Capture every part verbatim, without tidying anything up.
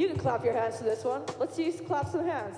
You can clap your hands to this one. Let's see you clap some hands.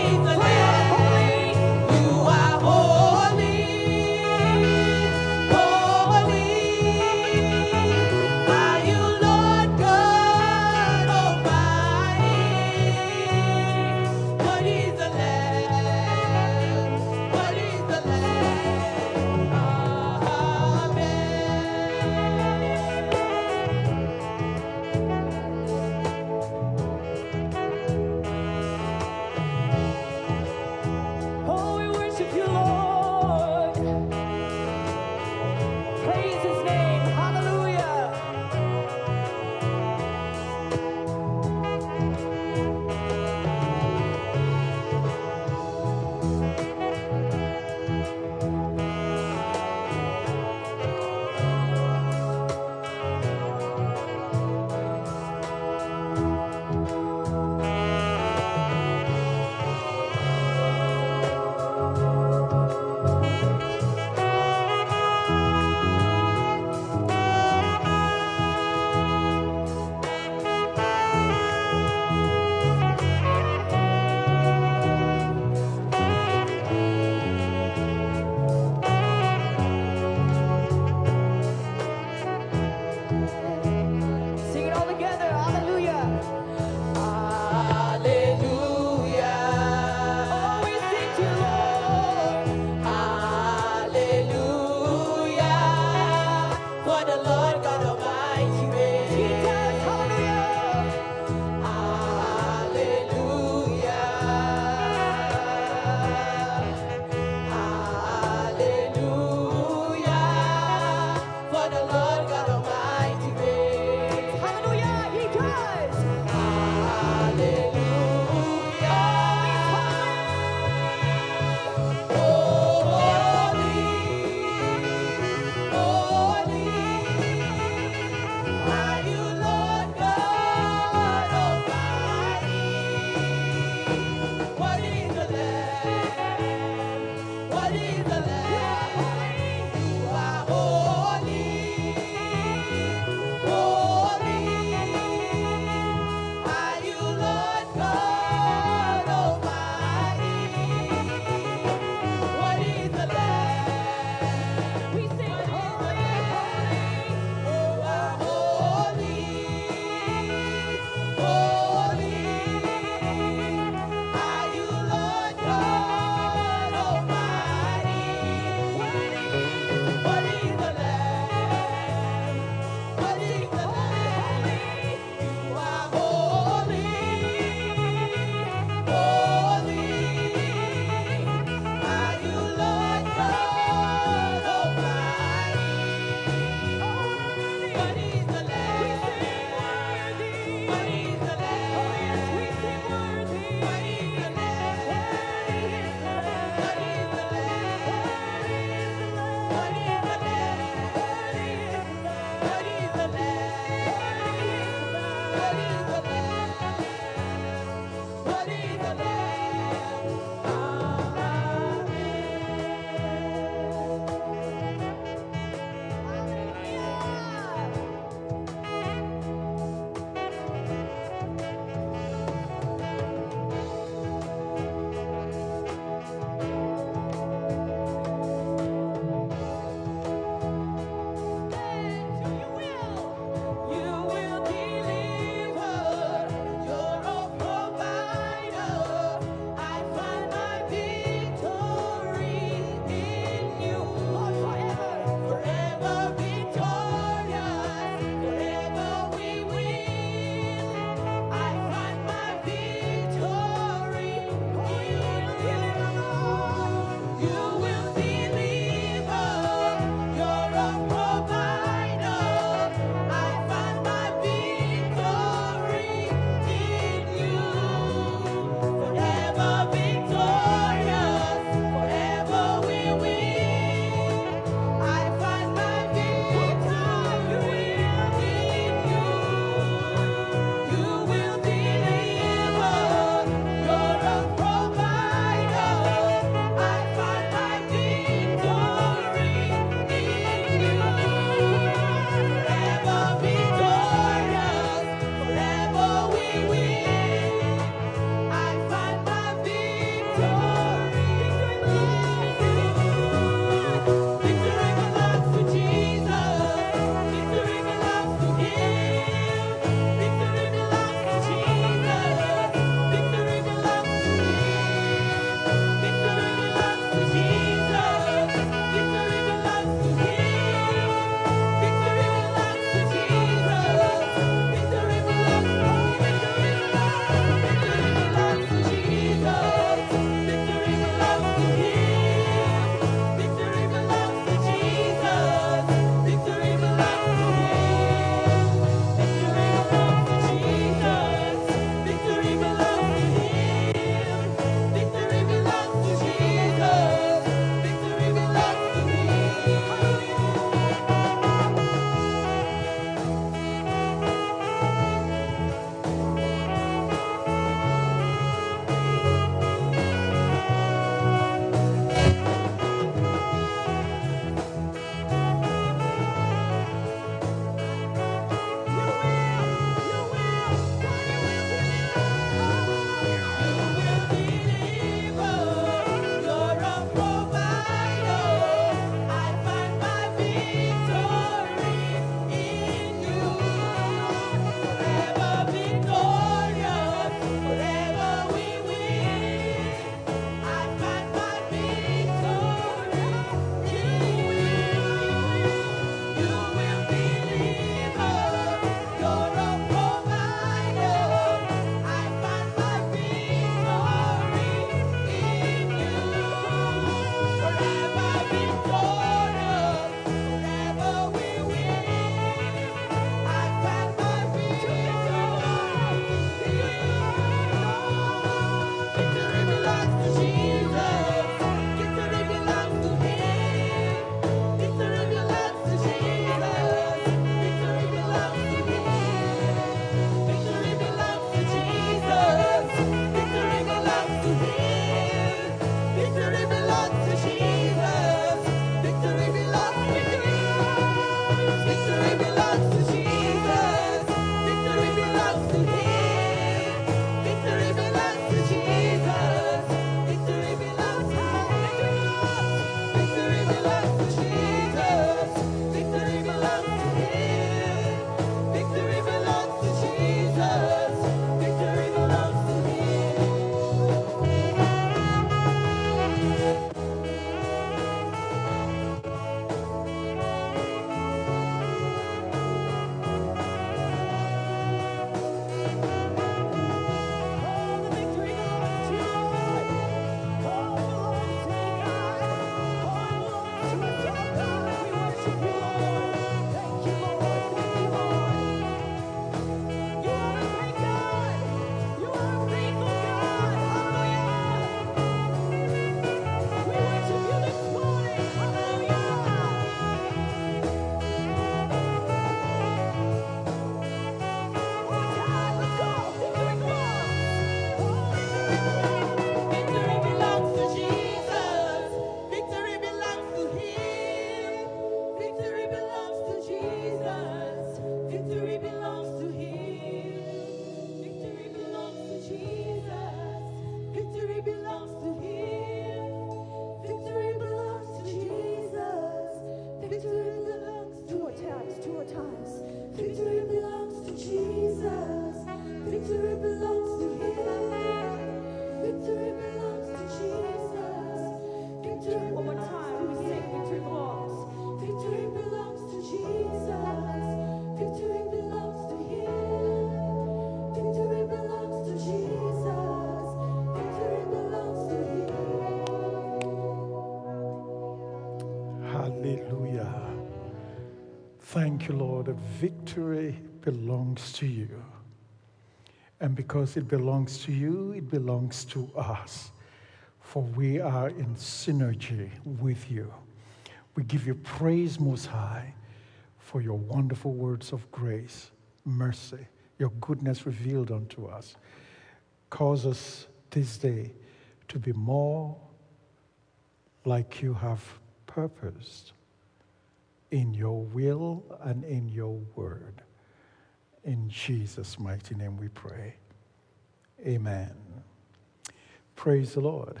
Hallelujah. Thank you, Lord, that victory belongs to you. And because it belongs to you, it belongs to us. For we are in synergy with you. We give you praise, Most High, for your wonderful words of grace, mercy, your goodness revealed unto us. Cause us this day to be more like you have purposed in your will and in your word. In Jesus' mighty name we pray. Amen. Praise the Lord.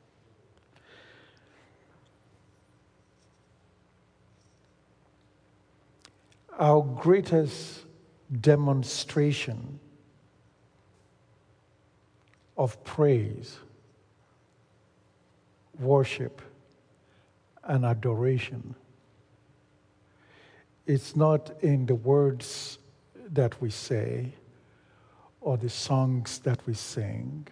Our greatest demonstration of praise, worship, and adoration, it's not in the words that we say or the songs that we sing.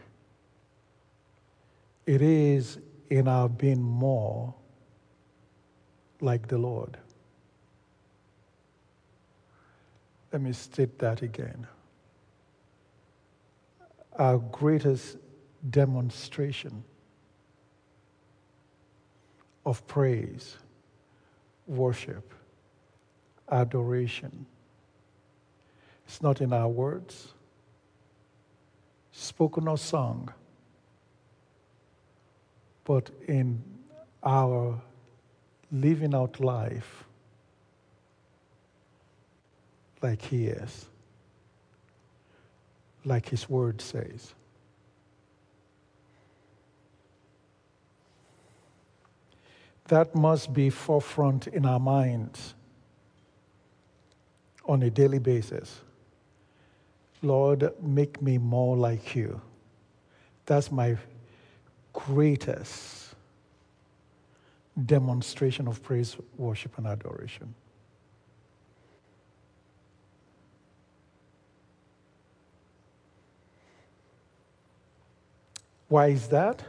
It is in our being more like the Lord. Let me state that again. Our greatest demonstration of praise, worship, adoration. It's not in our words, spoken or sung, but in our living out life like He is, like His word says. That must be forefront in our minds on a daily basis. Lord, make me more like you. That's my greatest demonstration of praise, worship, and adoration. Why is that?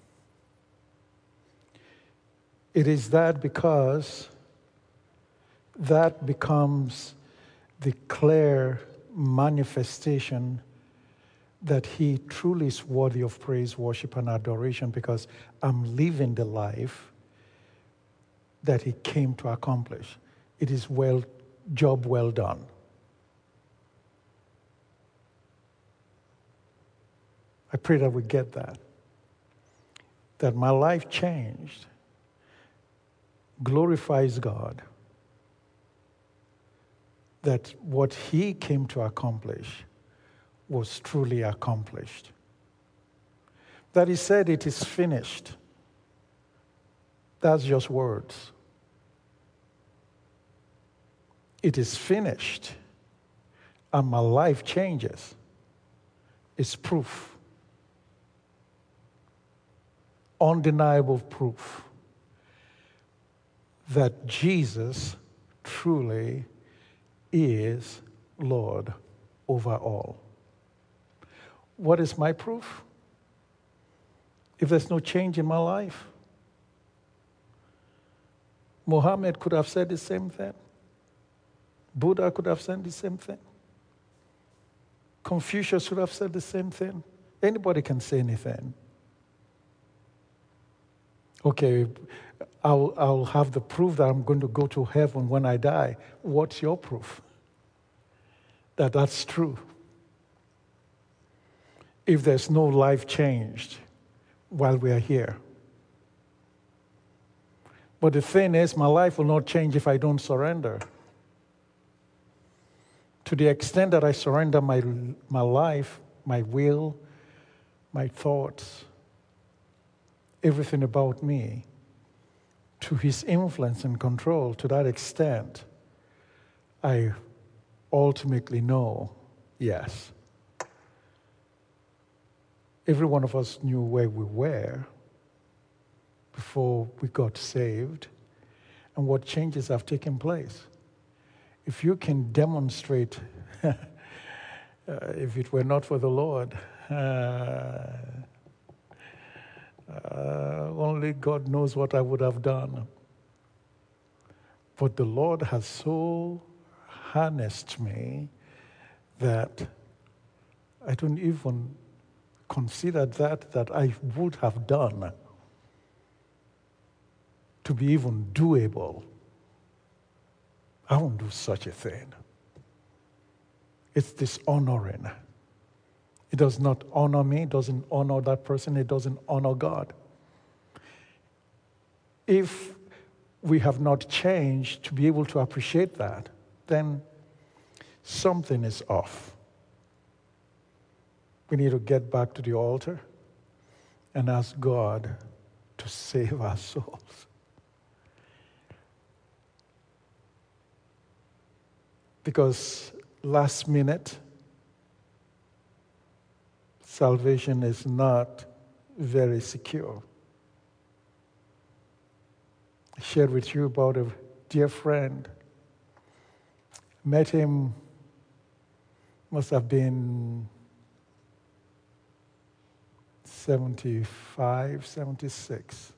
It is that because that becomes the clear manifestation that He truly is worthy of praise, worship, and adoration, because I'm living the life that He came to accomplish. It is well, job well done. I pray that we get that. That my life changed, glorifies God. That what He came to accomplish was truly accomplished. That He said it is finished. That's just words. It is finished, and my life changes. It's proof. Undeniable proof that Jesus truly is Lord over all. What is my proof? If there's no change in my life, Muhammad could have said the same thing. Buddha could have said the same thing. Confucius could have said the same thing. Anybody can say anything. Okay, I'll, I'll have the proof that I'm going to go to heaven when I die. What's your proof that that's true? If there's no life changed while we are here. But the thing is, my life will not change if I don't surrender. To the extent that I surrender my, my life, my will, my thoughts, everything about me, to His influence and control, to that extent, I ultimately know, yes. Every one of us knew where we were before we got saved and what changes have taken place. If you can demonstrate, uh, if it were not for the Lord, uh, Uh, only God knows what I would have done. But the Lord has so harnessed me that I don't even consider that that I would have done to be even doable. I won't do such a thing. It's dishonoring. It does not honor me, it doesn't honor that person, it doesn't honor God. If we have not changed to be able to appreciate that, then something is off. We need to get back to the altar and ask God to save our souls. Because last minute, salvation is not very secure. I shared with you about a dear friend. Met him, must have been seventy-five, seventy-six.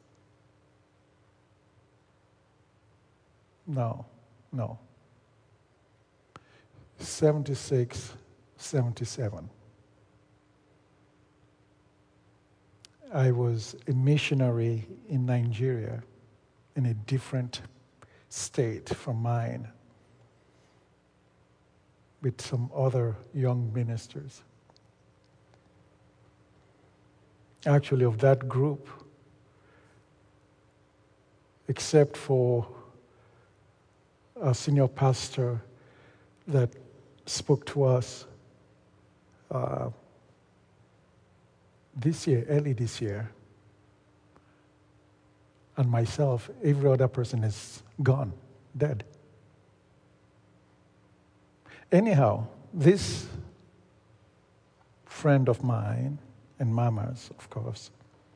No, no. seventy-six, seventy-seven. I was a missionary in Nigeria, in a different state from mine, with some other young ministers. Actually, of that group, except for a senior pastor that spoke to us uh, this year, early this year, and myself, every other person is gone, dead. Anyhow, this friend of mine, and Mama's, of course,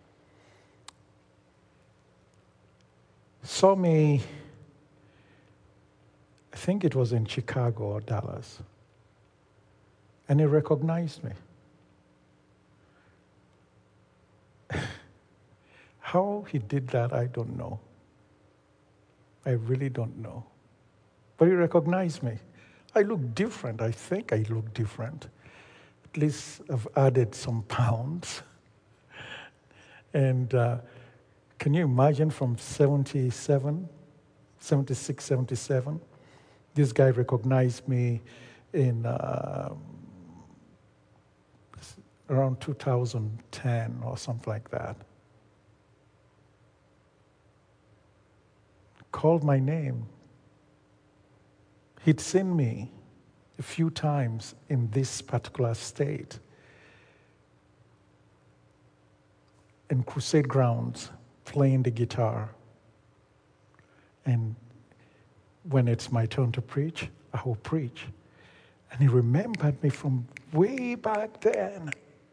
saw me, I think it was in Chicago or Dallas, and he recognized me. How he did that, I don't know. I really don't know. But he recognized me. I look different. I think I look different. At least I've added some pounds. And uh, can you imagine from seventy-seven, seventy-six, seventy-seven, this guy recognized me in uh, around two thousand ten or something like that. Called my name. He'd seen me a few times in this particular state, in crusade grounds, playing the guitar. And when it's my turn to preach, I will preach. And he remembered me from way back then.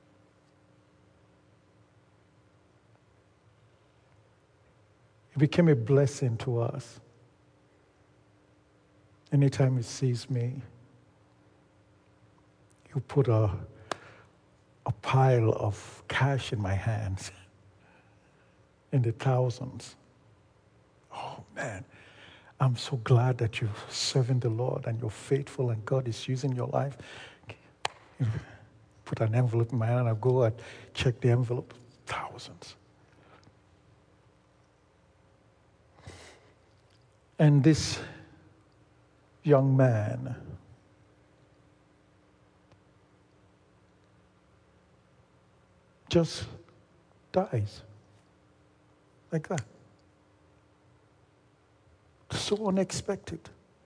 It became a blessing to us. Anytime he sees me, he'll put a, a pile of cash in my hands, in the thousands. Oh man, I'm so glad that you're serving the Lord and you're faithful and God is using your life. You know, put an envelope in my hand and I go and check the envelope, thousands. And this young man just dies like that. So unexpected.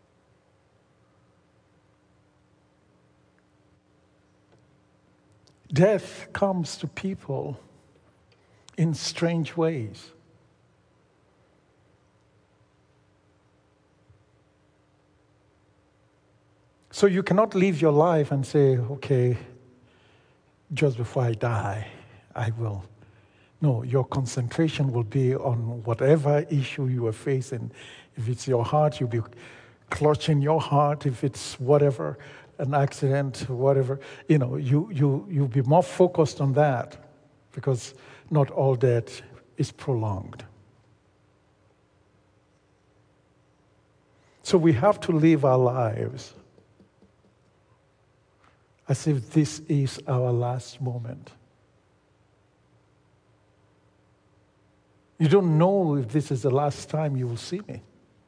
Death comes to people in strange ways. So you cannot live your life and say, okay, just before I die, I will. No, your concentration will be on whatever issue you are facing. If it's your heart, you'll be clutching your heart. If it's whatever, an accident, whatever, you know, you, you, you'll be more focused on that because not all death is prolonged. So we have to live our lives as if this is our last moment. You don't know if this is the last time you will see me.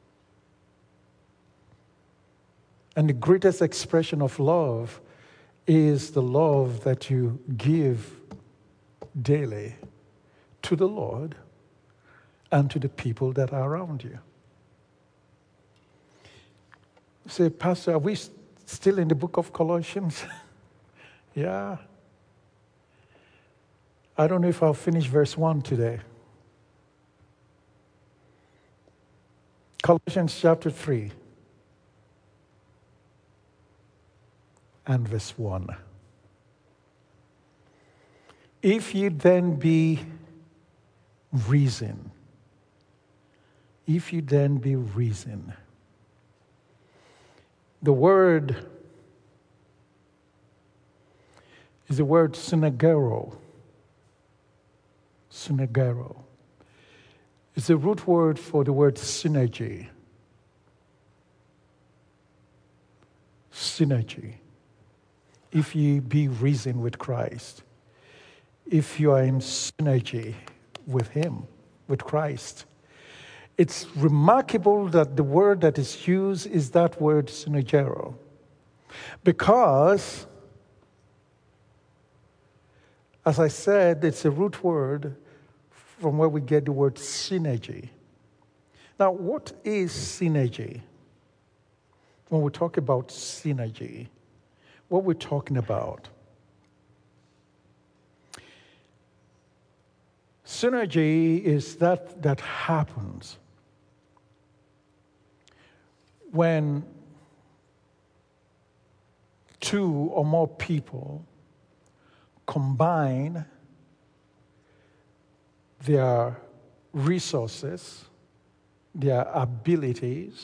And the greatest expression of love is the love that you give daily to the Lord and to the people that are around you. You say, Pastor, are we still in the book of Colossians? Yeah. I don't know if I'll finish verse one today. Colossians chapter three and verse one. If ye then be risen, if you then be risen. The word is the word synagero. Synagero. It's the root word for the word synergy. Synergy. If ye be risen with Christ, if you are in synergy with Him, with Christ. It's remarkable that the word that is used is that word synagero, because, as I said, it's a root word from where we get the word synergy. Now, what is synergy? When we talk about synergy, what we're talking about? Synergy is that that happens when two or more people combine their resources, their abilities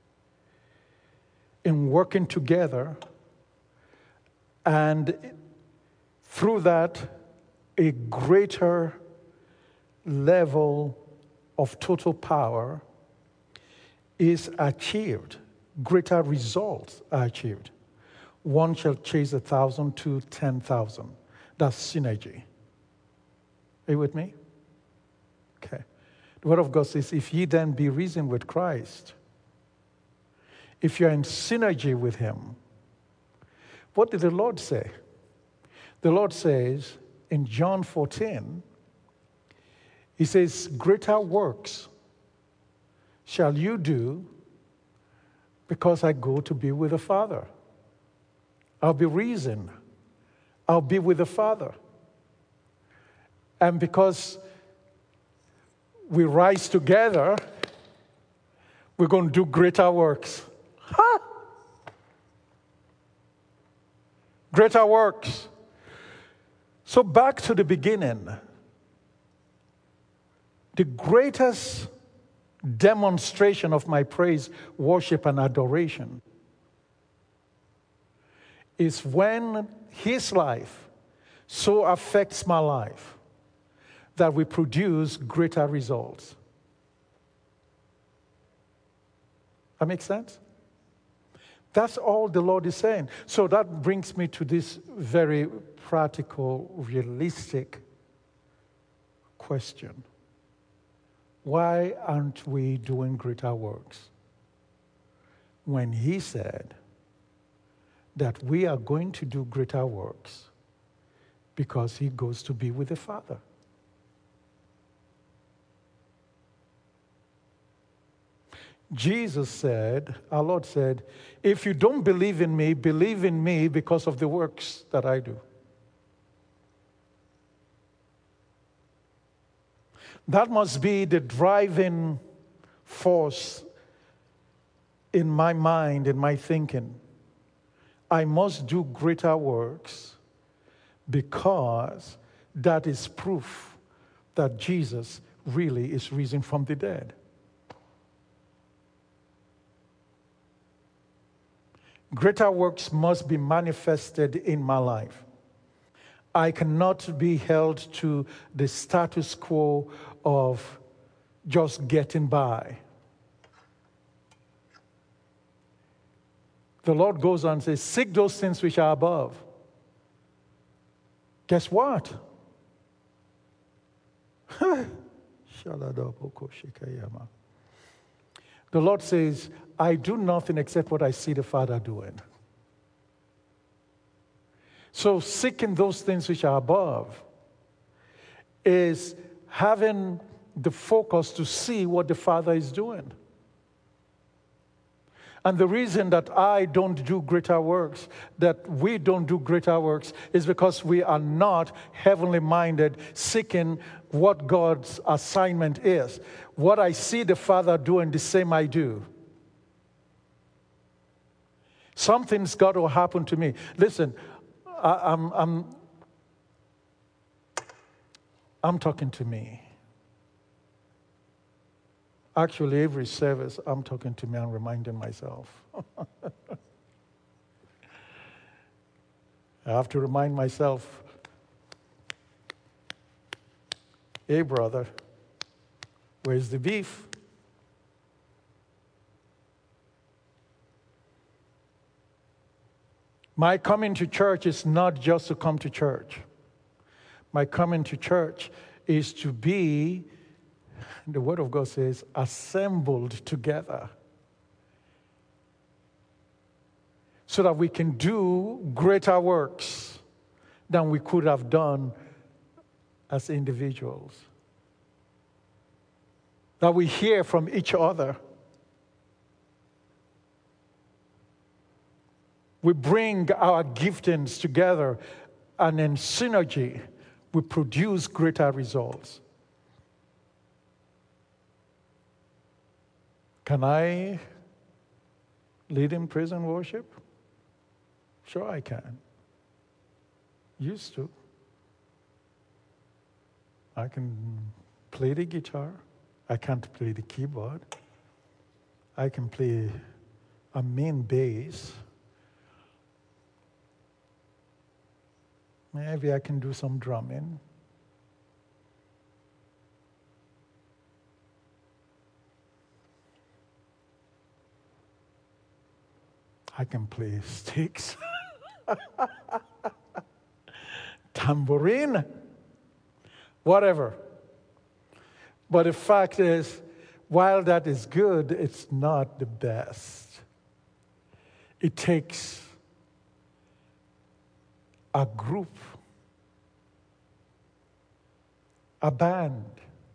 in working together, and through that, a greater level of total power is achieved. Greater results are achieved. One shall chase a thousand, two, ten thousand. That's synergy. Are you with me? Okay. The Word of God says, if ye then be risen with Christ, if you're in synergy with Him, what did the Lord say? The Lord says in John fourteen, He says, greater works shall you do because I go to be with the Father. I'll be risen. I'll be with the Father. And because we rise together, we're going to do greater works. Huh? Greater works. So back to the beginning. The greatest demonstration of my praise, worship, and adoration is when His life so affects my life that we produce greater results. That makes sense? That's all the Lord is saying. So that brings me to this very practical, realistic question. Why aren't we doing greater works? When He said that we are going to do greater works because He goes to be with the Father. Jesus said, our Lord said, if you don't believe in me, believe in me because of the works that I do. That must be the driving force in my mind, in my thinking. I must do greater works because that is proof that Jesus really is risen from the dead. Greater works must be manifested in my life. I cannot be held to the status quo of just getting by. The Lord goes on and says, seek those things which are above. Guess what? The Lord says, I do nothing except what I see the Father doing. So seeking those things which are above is having the focus to see what the Father is doing. And the reason that I don't do greater works, that we don't do greater works, is because we are not heavenly minded, seeking what God's assignment is. What I see the Father doing, the same I do. Something's got to happen to me. Listen, I, I'm, I'm, I'm talking to me. Actually, every service, I'm talking to me and reminding myself. I have to remind myself, hey, brother, where's the beef? My coming to church is not just to come to church. My coming to church is to be, the Word of God says, assembled together so that we can do greater works than we could have done as individuals. That we hear from each other. We bring our giftings together, and in synergy, we produce greater results. Can I lead in praise and worship? Sure I can. Used to. I can play the guitar. I can't play the keyboard. I can play a mean bass. Maybe I can do some drumming. I can play sticks, tambourine, whatever. But the fact is, while that is good, it's not the best. It takes a group, a band,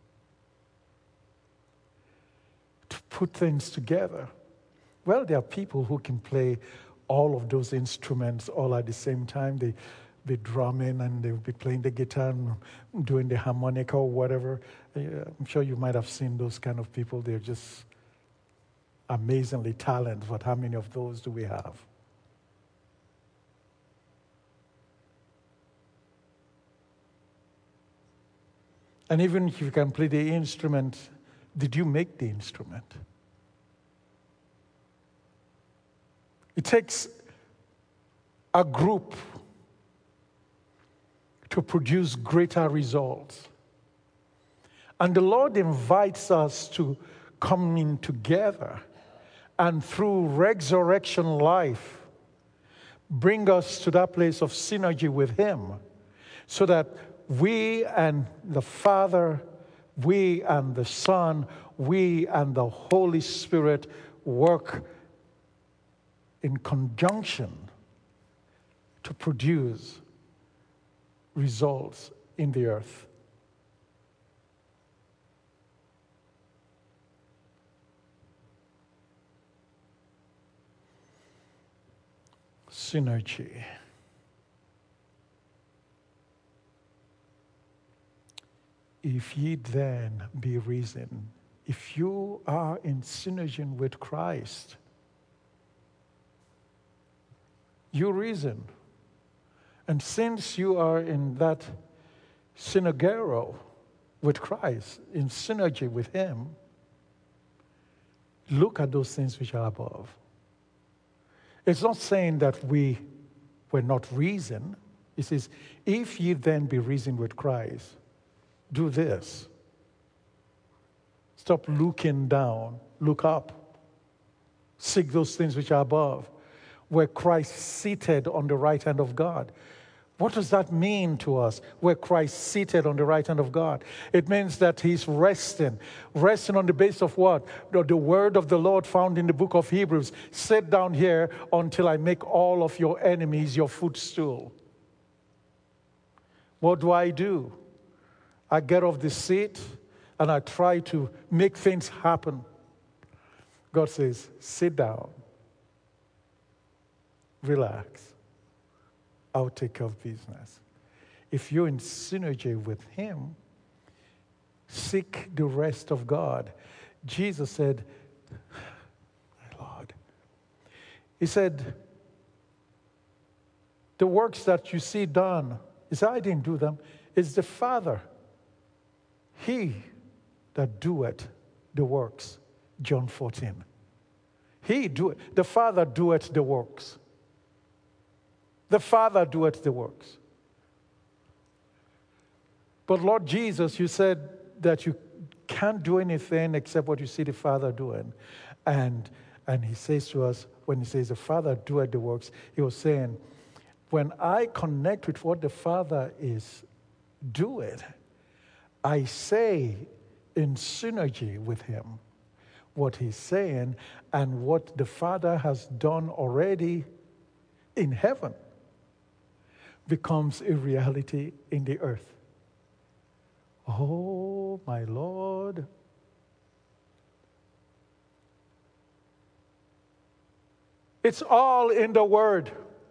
to put things together. Well, there are people who can play all of those instruments all at the same time. They be drumming and they'll be playing the guitar and doing the harmonica or whatever. I'm sure you might have seen those kind of people. They're just amazingly talented, but how many of those do we have? And even if you can play the instrument, did you make the instrument? It takes a group to produce greater results. And the Lord invites us to come in together and through resurrection life, bring us to that place of synergy with Him so that we and the Father, we and the Son, we and the Holy Spirit work in conjunction to produce results in the earth. Synergy. If ye then be risen, if you are in synergy with Christ, you reason. And since you are in that synergero with Christ, in synergy with Him, look at those things which are above. It's not saying that we were not reason. It says, if ye then be reasoned with Christ, do this. Stop looking down. Look up. Seek those things which are above, where Christ seated on the right hand of God. What does that mean to us, where Christ seated on the right hand of God? It means that he's resting. Resting on the basis of what? The, the word of the Lord found in the book of Hebrews. Sit down here until I make all of your enemies your footstool. What do I do? I get off the seat and I try to make things happen. God says, sit down. Relax. I'll take care of business. If you're in synergy with him, seek the rest of God. Jesus said, my Lord, he said, the works that you see done, he said, I didn't do them. It's the Father. He that doeth the works. John fourteen. He do it. The Father doeth the works. The Father doeth the works. But Lord Jesus, you said that you can't do anything except what you see the Father doing. And, and he says to us, when he says the Father doeth the works, he was saying, when I connect with what the Father is doing, I say in synergy with him what he's saying and what the Father has done already in heaven becomes a reality in the earth. Oh, my Lord. It's all in the Word.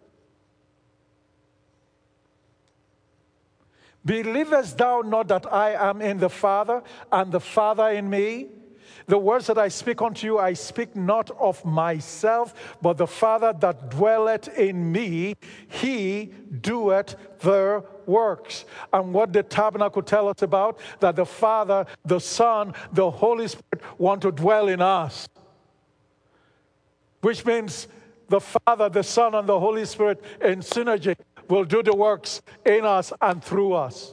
Believest thou not that I am in the Father, and the Father in me? The words that I speak unto you, I speak not of myself, but the Father that dwelleth in me, he doeth the works. And what did Tabernacle tell us about? That the Father, the Son, the Holy Spirit want to dwell in us. Which means the Father, the Son, and the Holy Spirit in synergy will do the works in us and through us.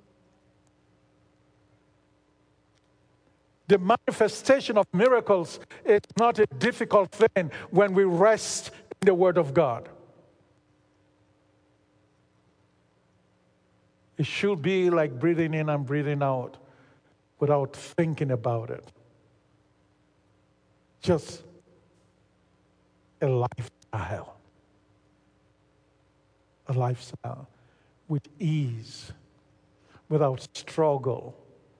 The manifestation of miracles is not a difficult thing when we rest in the Word of God. It should be like breathing in and breathing out without thinking about it. Just a lifestyle. A lifestyle with ease, without struggle.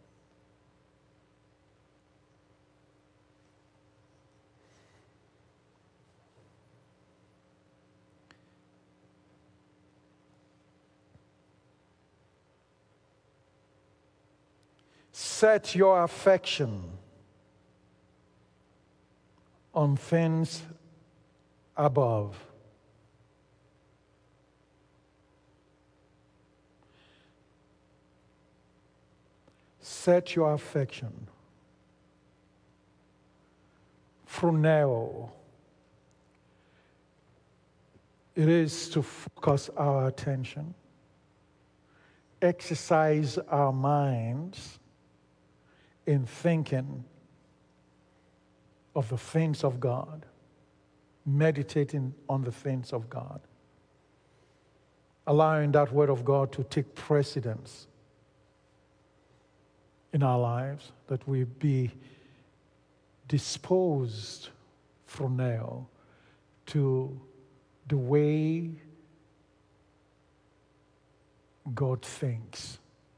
Set your affection on things above. Set your affection. Phroneo. It is to focus our attention, exercise our minds in thinking of the things of God, meditating on the things of God, allowing that Word of God to take precedence in our lives, that we be disposed from now to the way God thinks.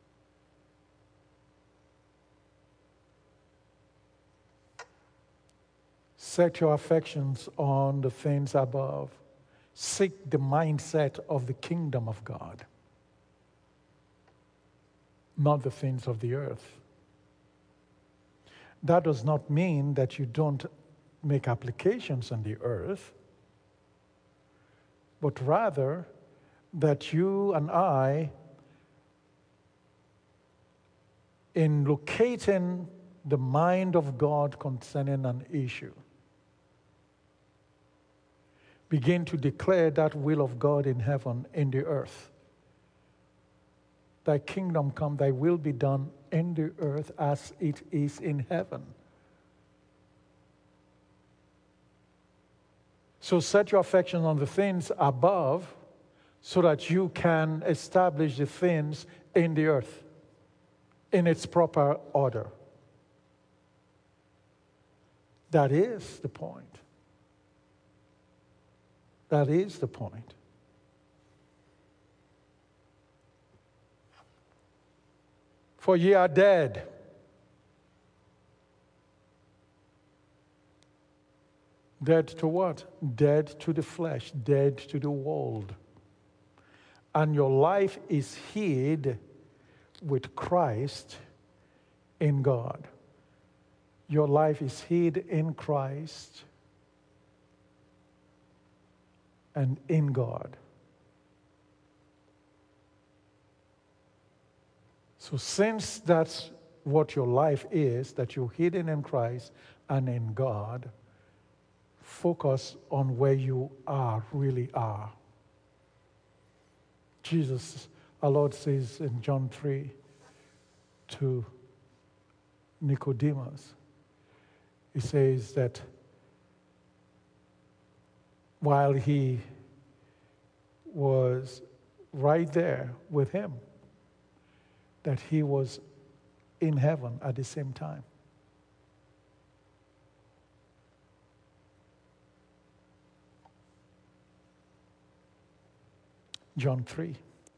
Set your affections on the things above. Seek the mindset of the kingdom of God, not the things of the earth. That does not mean that you don't make applications on the earth, but rather that you and I, in locating the mind of God concerning an issue, begin to declare that will of God in heaven, in the earth. Thy kingdom come, thy will be done in the earth as it is in heaven. So set your affection on the things above so that you can establish the things in the earth in its proper order. That is the point. That is the point. For ye are dead. Dead to what? Dead to the flesh, dead to the world. And your life is hid with Christ in God. Your life is hid in Christ and in God. So since that's what your life is, that you're hidden in Christ and in God, focus on where you are, really are. Jesus, our Lord, says in John three to Nicodemus, he says that while he was right there with him, that he was in heaven at the same time. John three.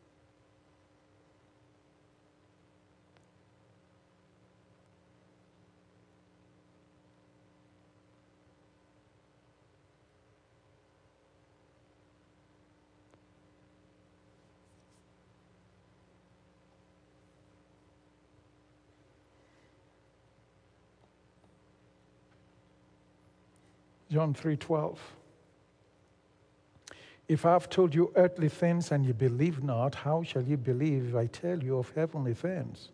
John three twelve. If I have told you earthly things and you believe not, how shall you believe if I tell you of heavenly things?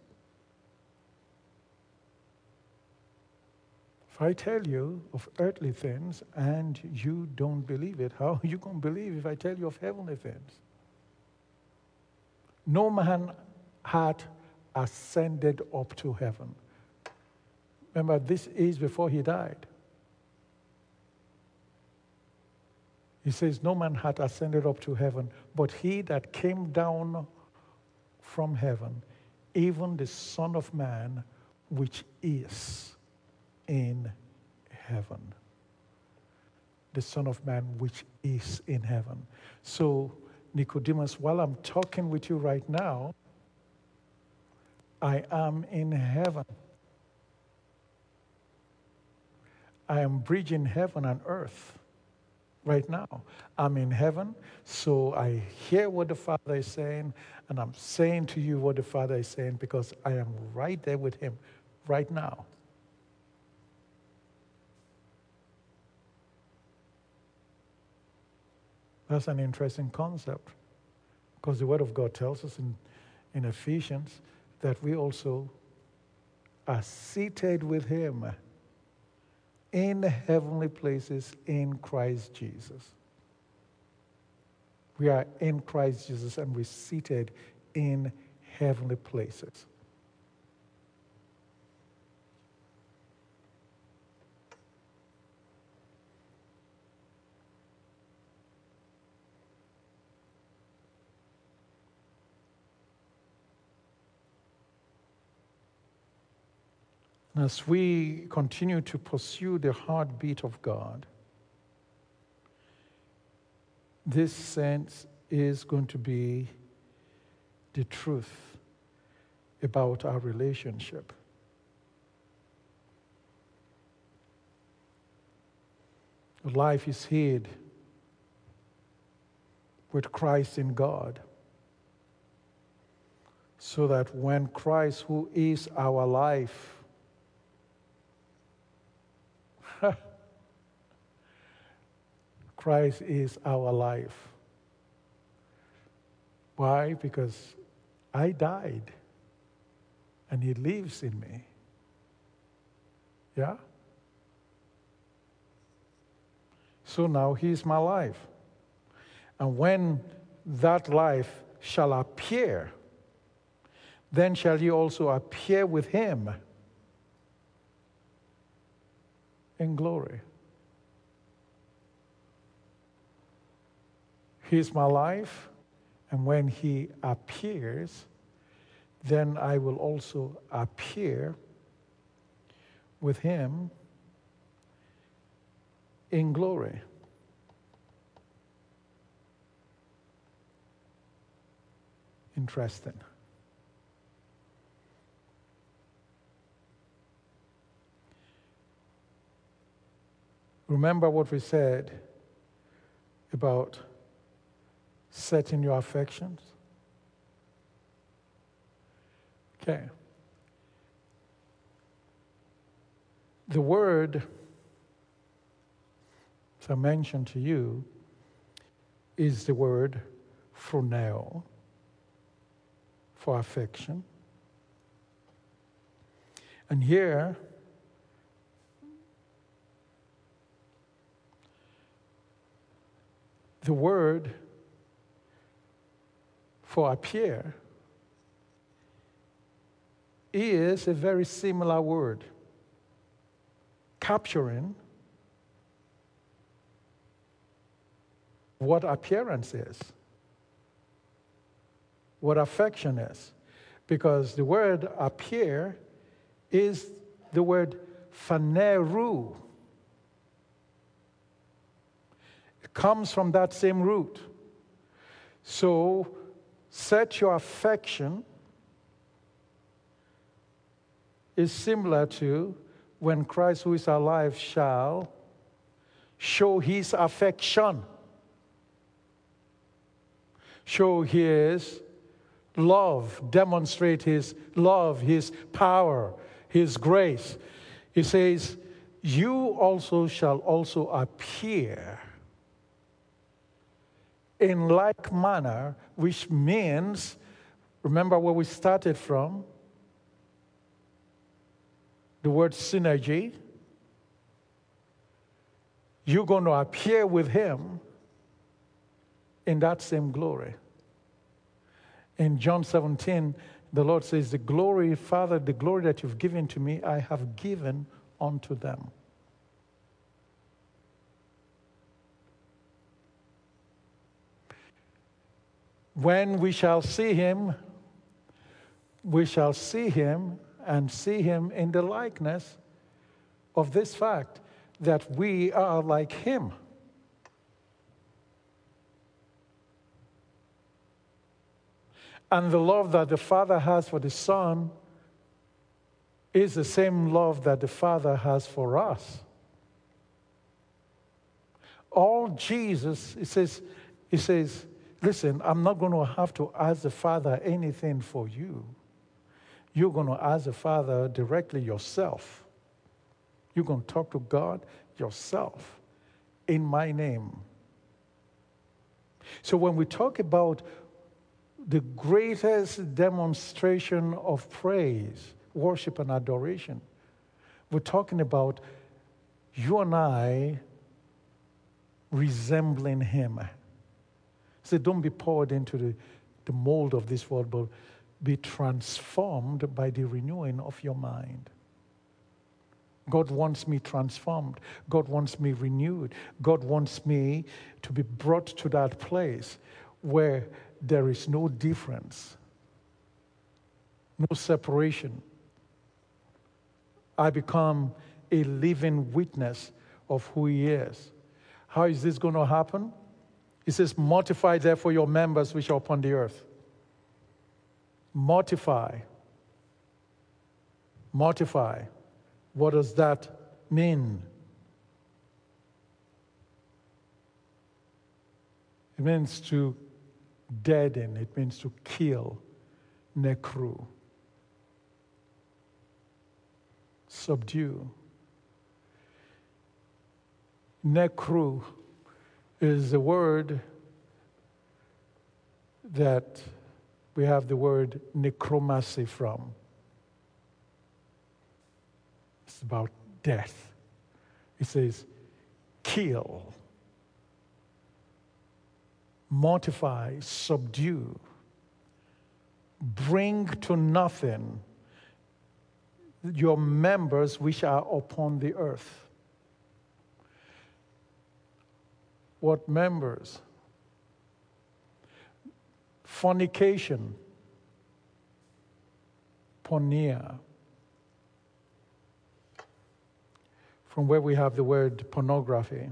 If I tell you of earthly things and you don't believe it, how are you going to believe if I tell you of heavenly things? No man had ascended up to heaven. Remember, this is before he died. He says, no man hath ascended up to heaven, but he that came down from heaven, even the Son of Man, which is in heaven. The Son of Man, which is in heaven. So, Nicodemus, while I'm talking with you right now, I am in heaven. I am bridging heaven and earth. Right now, I'm in heaven, so I hear what the Father is saying, and I'm saying to you what the Father is saying because I am right there with him right now. That's an interesting concept because the Word of God tells us in, in Ephesians that we also are seated with him in heavenly places in Christ Jesus. We are in Christ Jesus and we're seated in heavenly places. As we continue to pursue the heartbeat of God, this sense is going to be the truth about our relationship. Life is hid with Christ in God, so that when Christ, who is our life, Christ is our life. Why? Because I died and he lives in me. Yeah? So now he's my life. And when that life shall appear, then shall you also appear with him in glory. He's my life, and when he appears, then I will also appear with him in glory. Interesting. Remember what we said about setting your affections? Okay. The word, as I mentioned to you, is the word phroneo, for affection. And here, the word for appear is a very similar word, capturing what appearance is, what affection is. Because the word appear is the word phaneru. It comes from that same root. So, set your affection is similar to when Christ, who is alive, shall show his affection, show his love, demonstrate his love, his power, his grace. He says, you also shall also appear in like manner, which means, remember where we started from, the word synergy. You're going to appear with him in that same glory. In John seventeen, the Lord says, the glory, Father, the glory that you've given to me, I have given unto them. When we shall see him, we shall see him and see him in the likeness of this fact that we are like him. And the love that the Father has for the Son is the same love that the Father has for us. All Jesus, he says, he says, listen, I'm not going to have to ask the Father anything for you. You're going to ask the Father directly yourself. You're going to talk to God yourself in my name. So when we talk about the greatest demonstration of praise, worship, and adoration, we're talking about you and I resembling him. So don't be poured into the, the mold of this world, but be transformed by the renewing of your mind. God wants me transformed. God wants me renewed. God wants me to be brought to that place where there is no difference, no separation. I become a living witness of who he is. How is this going to happen? He says, mortify therefore your members which are upon the earth. Mortify. Mortify. What does that mean? It means to deaden. It means to kill. Necru. Subdue. Necru is the word that we have the word necromancy from. It's about death. It says, kill, mortify, subdue, bring to nothing your members which are upon the earth. What members? Fornication, porneia, from where we have the word pornography.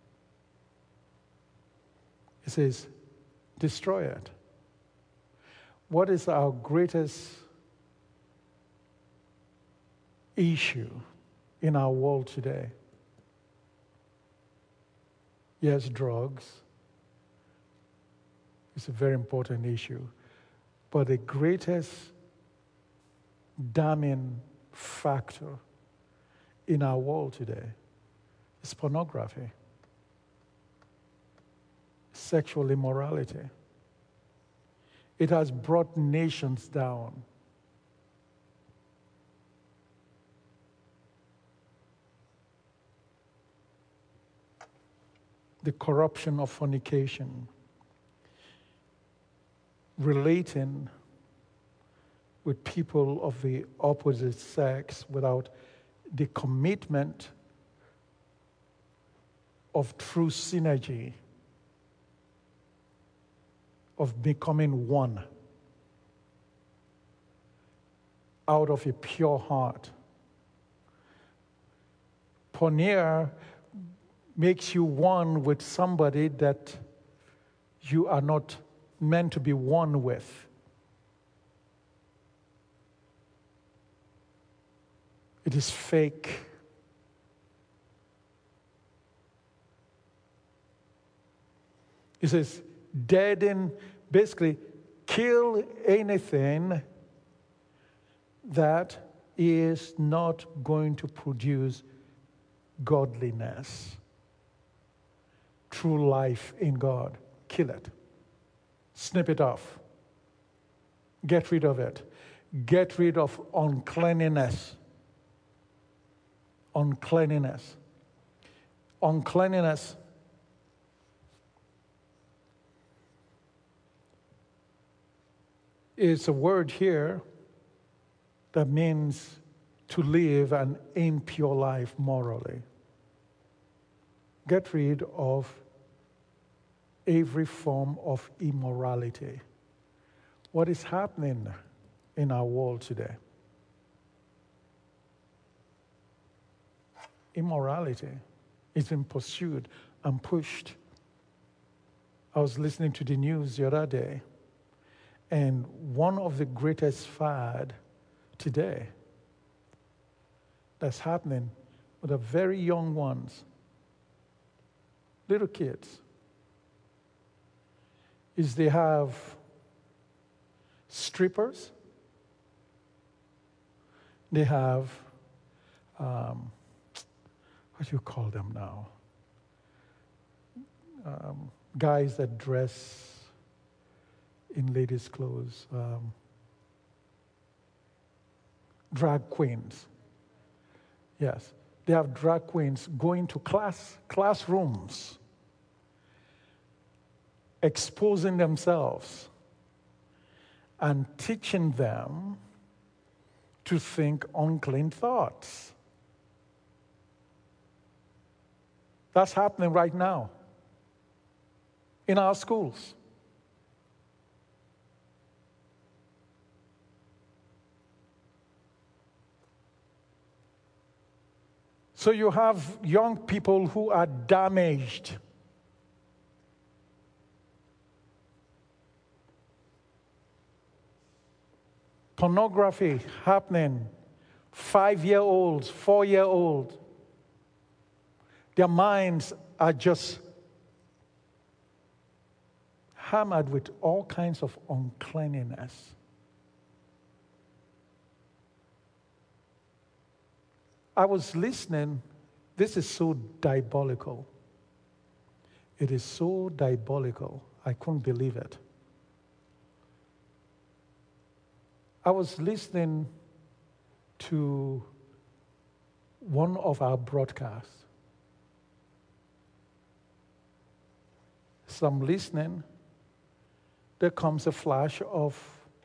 It says, destroy it. What is our greatest issue in our world today? Yes, drugs. It's a very important issue. But the greatest damning factor in our world today is pornography, sexual immorality. It has brought nations down. The corruption of fornication, relating with people of the opposite sex without the commitment of true synergy, of becoming one out of a pure heart. Porneia makes you one with somebody that you are not meant to be one with. It is fake. It says, deaden, basically, kill anything that is not going to produce godliness, true life in God. Kill it. Snip it off. Get rid of it. Get rid of uncleanliness. Uncleanliness. Uncleanliness is a word here that means to live an impure life morally. Get rid of every form of immorality. What is happening in our world today? Immorality is being pursued and pushed. I was listening to the news the other day, and one of the greatest fad today that's happening with the very young ones, little kids, is they have strippers, they have, um, what do you call them now? Um, guys that dress in ladies' clothes, um, drag queens. Yes, they have drag queens going to class classrooms, exposing themselves and teaching them to think unclean thoughts. That's happening right now in our schools. So you have young people who are damaged. Pornography happening. Five-year-olds, four-year-olds. Their minds are just hammered with all kinds of uncleanliness. I was listening. This is so diabolical. It is so diabolical. I couldn't believe it. I was listening to one of our broadcasts. So I'm listening. There comes a flash of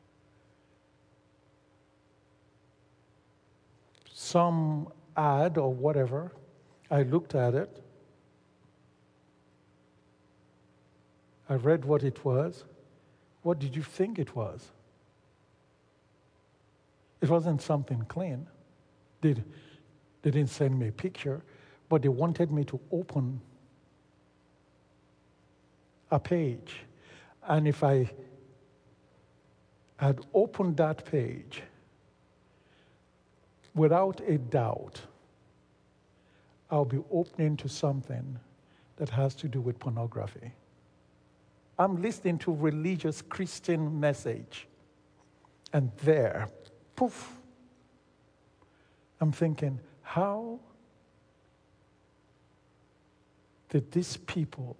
some ad or whatever. I looked at it. I read what it was. What did you think it was? It wasn't something clean. They, they didn't send me a picture, but they wanted me to open a page. And if I had opened that page, without a doubt, I'll be opening to something that has to do with pornography. I'm listening to religious Christian message, and there, poof, I'm thinking, how did these people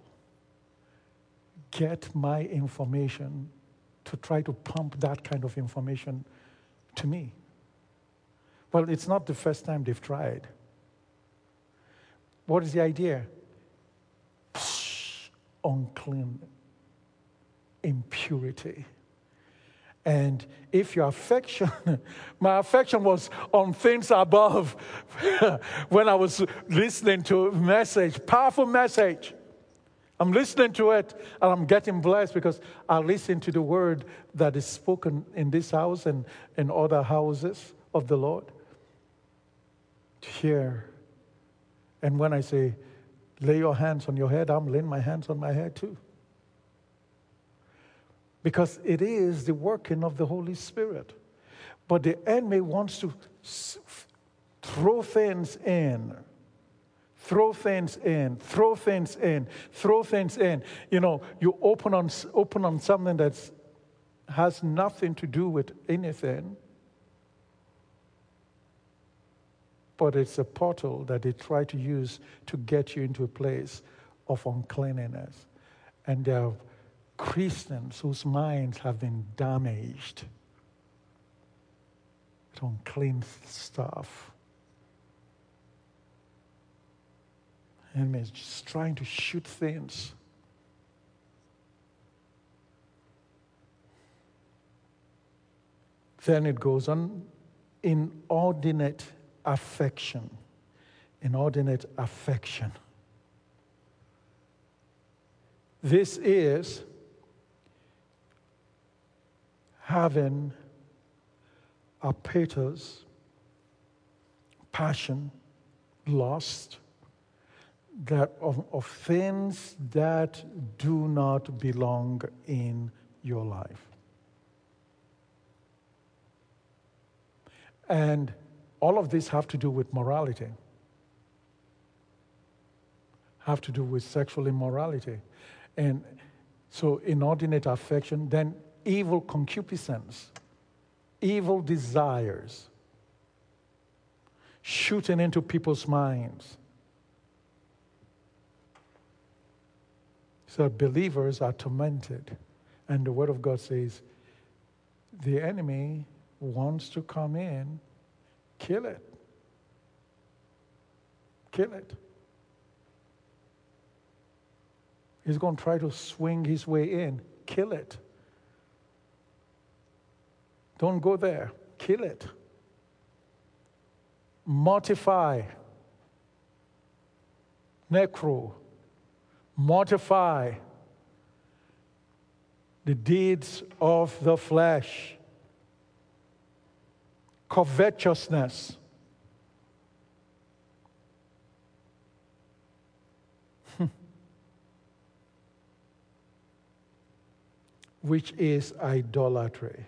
get my information to try to pump that kind of information to me? Well, it's not the first time they've tried. What is the idea? Psh, unclean, impurity. And if your affection, my affection was on things above when I was listening to a message, powerful message. I'm listening to it and I'm getting blessed because I listen to the word that is spoken in this house and in other houses of the Lord. To hear. And when I say, lay your hands on your head, I'm laying my hands on my head too. Because it is the working of the Holy Spirit. But the enemy wants to throw things in. Throw things in, throw things in, throw things in. You know, you open on open on something that has nothing to do with anything, but it's a portal that they try to use to get you into a place of uncleanness. And there are Christians whose minds have been damaged with unclean stuff. Enemy is just trying to shoot things. Then it goes on, inordinate affection. Inordinate affection. This is having a pathos, passion, lust, that of, of things that do not belong in your life. And all of this have to do with morality. Have to do with sexual immorality. And so inordinate affection, then evil concupiscence, evil desires, shooting into people's minds. So believers are tormented. And the Word of God says, the enemy wants to come in, kill it. Kill it. He's going to try to swing his way in. Kill it. Don't go there. Kill it. Mortify. Necro. Mortify the deeds of the flesh. Covetousness. Which is idolatry.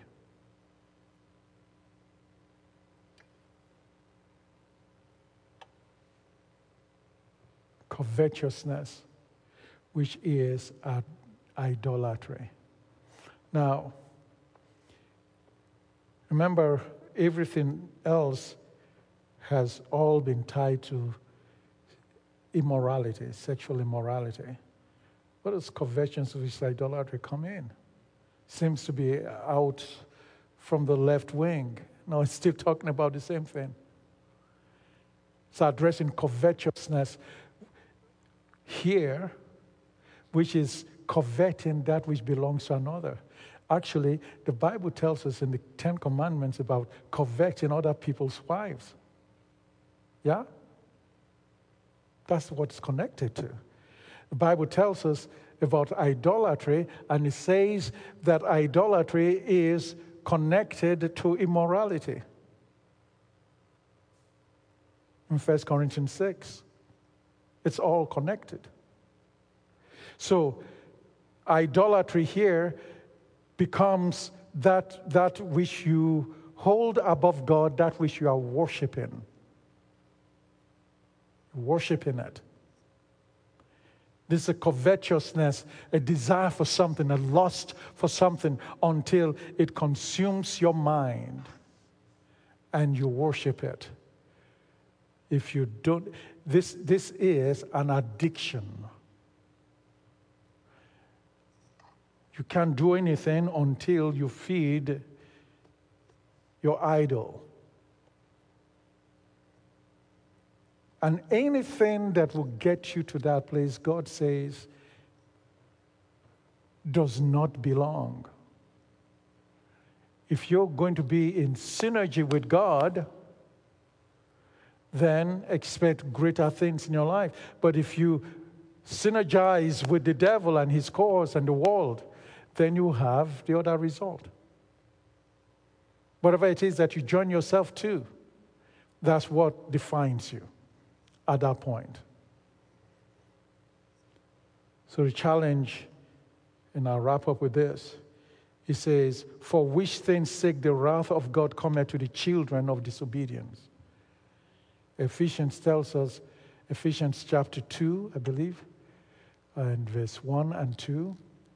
Covetousness, which is idolatry. Now, remember, everything else has all been tied to immorality, sexual immorality. What does covetousness, which is idolatry, come in? Seems to be out from the left wing. No, it's still talking about the same thing. It's addressing covetousness here, which is coveting that which belongs to another. Actually, the Bible tells us in the Ten Commandments about coveting other people's wives. Yeah? That's what it's connected to. The Bible tells us about idolatry, and it says that idolatry is connected to immorality. In First Corinthians six, it's all connected. So, idolatry here becomes that, that which you hold above God, that which you are worshiping. Worshiping it. This is a covetousness, a desire for something, a lust for something until it consumes your mind and you worship it. If you don't, this, this is an addiction. You can't do anything until you feed your idol. And anything that will get you to that place, God says, does not belong. If you're going to be in synergy with God, then expect greater things in your life. But if you synergize with the devil and his cause and the world, then you have the other result. Whatever it is that you join yourself to, that's what defines you at that point. So the challenge, and I'll wrap up with this, he says, for which things sake the wrath of God cometh to the children of disobedience. Ephesians tells us, Ephesians chapter two, I believe, and verse one and two.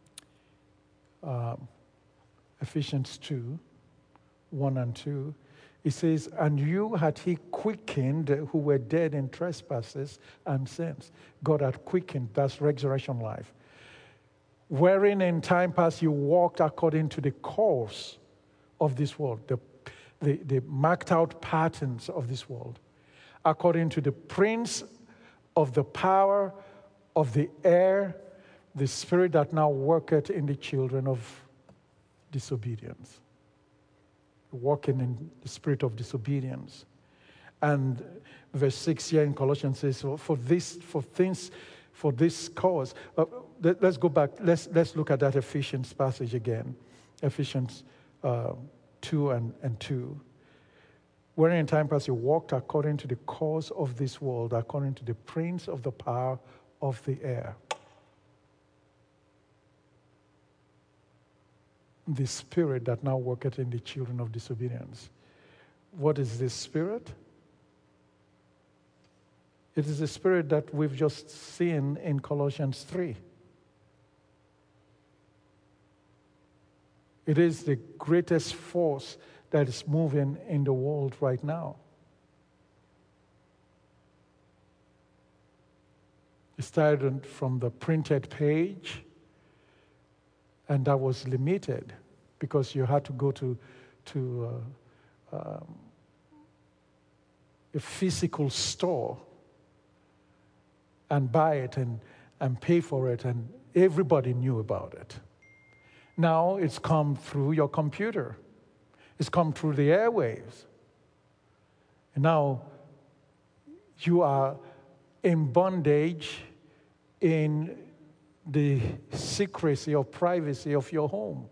Um, Ephesians two, one and two. It says, and you had he quickened who were dead in trespasses and sins. God had quickened, that's resurrection life. Wherein in time past you walked according to the course of this world, the, the, the marked out patterns of this world, according to the prince of the power of the air, the spirit that now worketh in the children of disobedience. Walking in the spirit of disobedience. And verse six here in Colossians says, for this, for things, for this cause. Uh, let, let's go back, let's, let's look at that Ephesians passage again. Ephesians uh, two and, and two. Wherein in time past you walked according to the course of this world, according to the prince of the power of the air. The spirit that now worketh in the children of disobedience. What is this spirit? It is the spirit that we've just seen in Colossians three. It is the greatest force that is moving in the world right now. It started from the printed page, and that was limited because you had to go to, to uh, um, a physical store and buy it and, and pay for it, and everybody knew about it. Now it's come through your computer. It's come through the airwaves. And now you are in bondage in the secrecy or privacy of your home.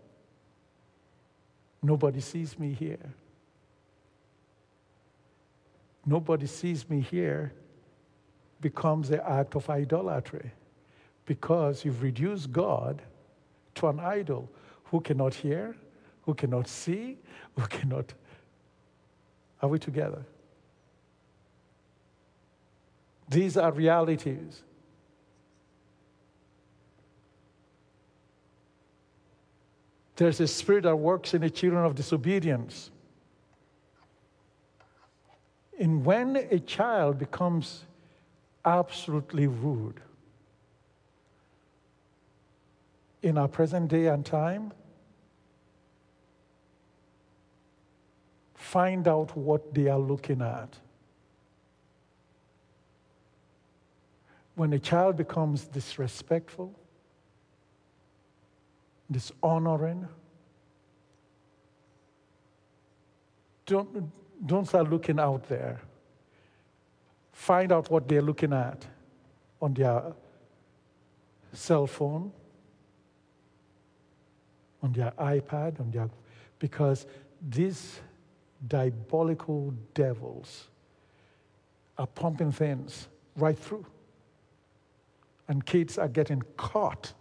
Nobody sees me here. Nobody sees me here becomes the act of idolatry because you've reduced God to an idol who cannot hear, who cannot see, who cannot... Are we together? These are realities. There's a spirit that works in the children of disobedience. And when a child becomes absolutely rude in our present day and time, find out what they are looking at. When a child becomes disrespectful, dishonoring, don't, don't start looking out there. Find out what they're looking at on their cell phone, on their iPad, on their, because these diabolical devils are pumping things right through. And kids are getting caught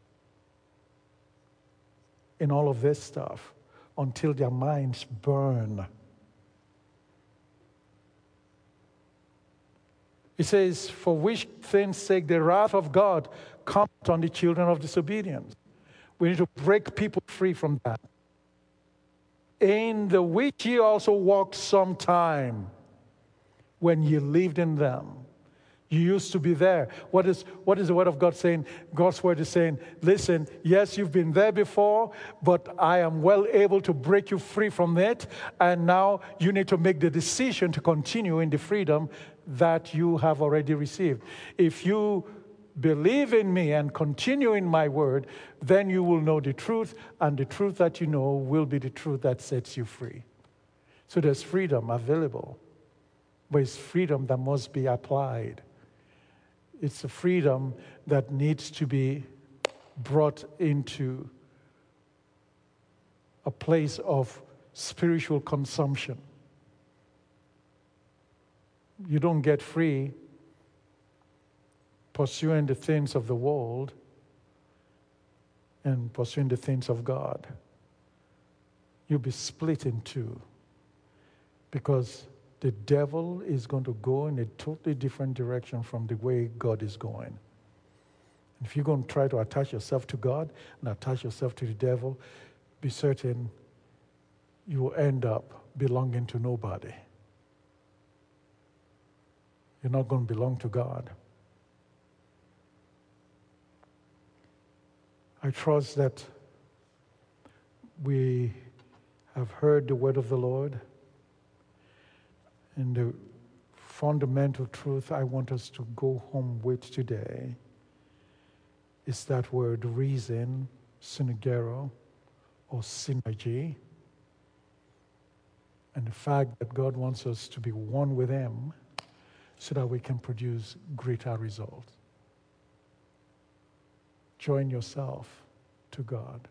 in all of this stuff until their minds burn. It says, for which things' sake the wrath of God comes on the children of disobedience. We need to break people free from that. In the which ye also walked sometime when ye lived in them. You used to be there. What is, what is the word of God saying? God's word is saying, listen, yes, you've been there before, but I am well able to break you free from it. And now you need to make the decision to continue in the freedom that you have already received. If you believe in me and continue in my word, then you will know the truth, and the truth that you know will be the truth that sets you free. So there's freedom available, but it's freedom that must be applied. It's a freedom that needs to be brought into a place of spiritual consumption. You don't get free pursuing the things of the world and pursuing the things of God. You'll be split in two, because the devil is going to go in a totally different direction from the way God is going. And if you're going to try to attach yourself to God and attach yourself to the devil, be certain you will end up belonging to nobody. You're not going to belong to God. I trust that we have heard the word of the Lord. And the fundamental truth I want us to go home with today is that word reason, synergero, or synergy. And the fact that God wants us to be one with Him so that we can produce greater results. Join yourself to God.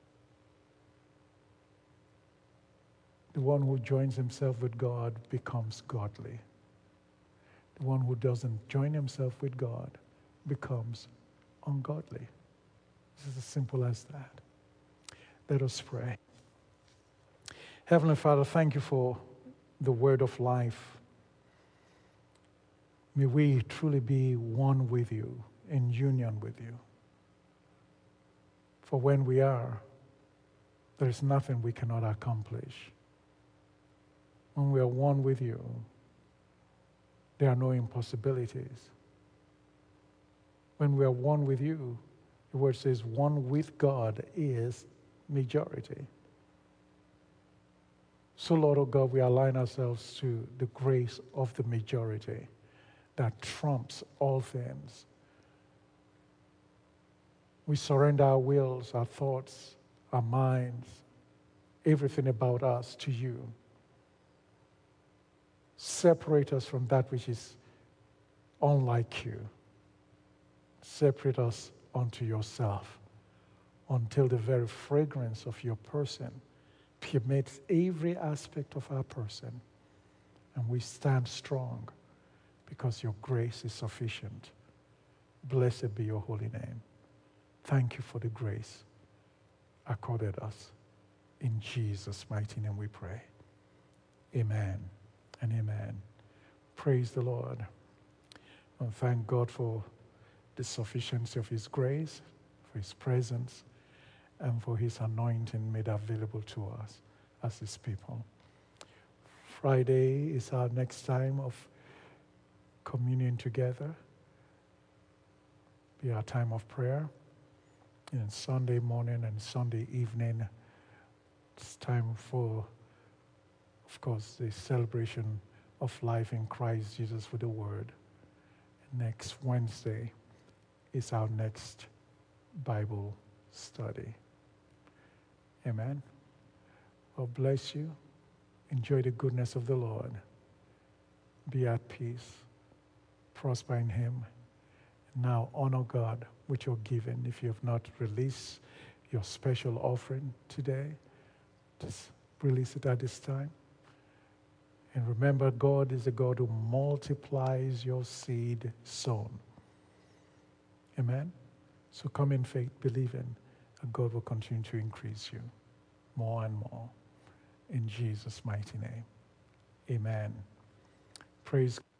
The one who joins himself with God becomes godly. The one who doesn't join himself with God becomes ungodly. This is as simple as that. Let us pray. Heavenly Father, thank you for the word of life. May we truly be one with you, in union with you. For when we are, there is nothing we cannot accomplish. When we are one with you, there are no impossibilities. When we are one with you, the word says one with God is majority. So, Lord, oh God, we align ourselves to the grace of the majority that trumps all things. We surrender our wills, our thoughts, our minds, everything about us to you. Separate us from that which is unlike you. Separate us unto yourself until the very fragrance of your person permeates every aspect of our person, and we stand strong because your grace is sufficient. Blessed be your holy name. Thank you for the grace accorded us. In Jesus' mighty name we pray. Amen and amen. Praise the Lord. And thank God for the sufficiency of His grace, for His presence, and for His anointing made available to us as His people. Friday is our next time of communion together. Be our time of prayer. And Sunday morning and Sunday evening, it's time for, of course, the celebration of life in Christ Jesus with the Word. Next Wednesday is our next Bible study. Amen. God bless you. Enjoy the goodness of the Lord. Be at peace. Prosper in Him. Now honor God with your giving. If you have not released your special offering today, just release it at this time. And remember, God is a God who multiplies your seed sown. Amen? So come in faith, believing that God will continue to increase you more and more. In Jesus' mighty name. Amen. Praise God.